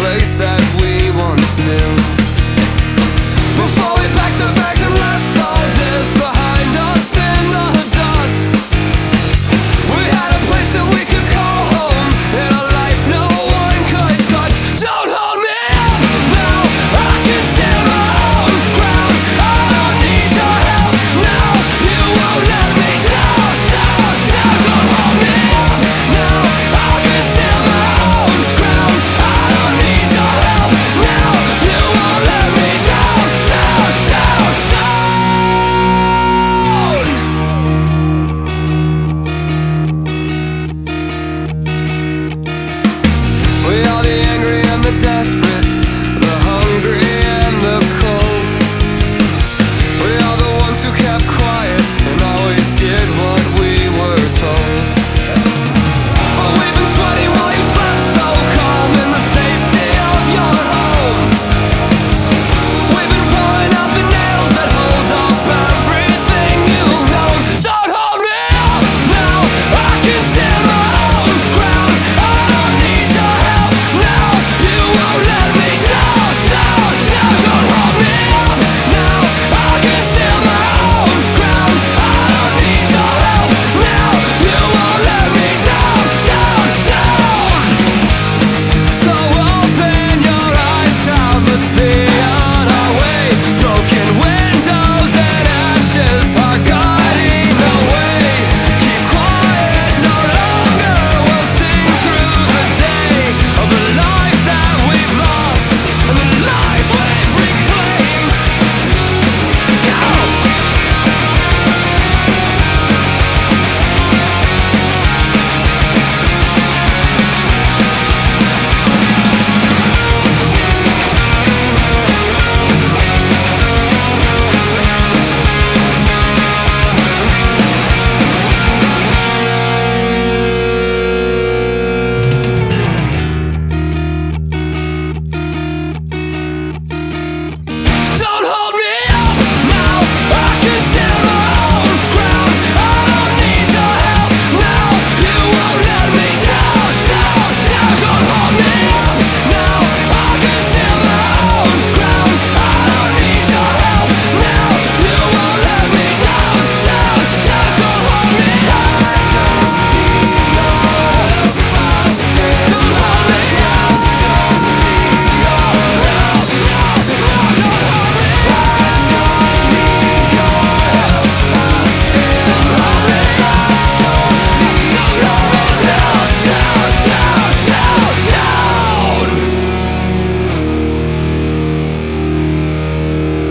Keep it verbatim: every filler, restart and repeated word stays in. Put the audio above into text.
place that we once knew. Before we packed our bags and left all this behind us in the dust, we had a place that we could call home, and a life no one could touch. Don't hold me up now, I can stand my own ground. I don't need your help now, you won't let me down, down, down. Don't hold me up now, I can stand my own ground. I don't need your help now, you won't let me down, down, down, down. We are the angry and the desperate,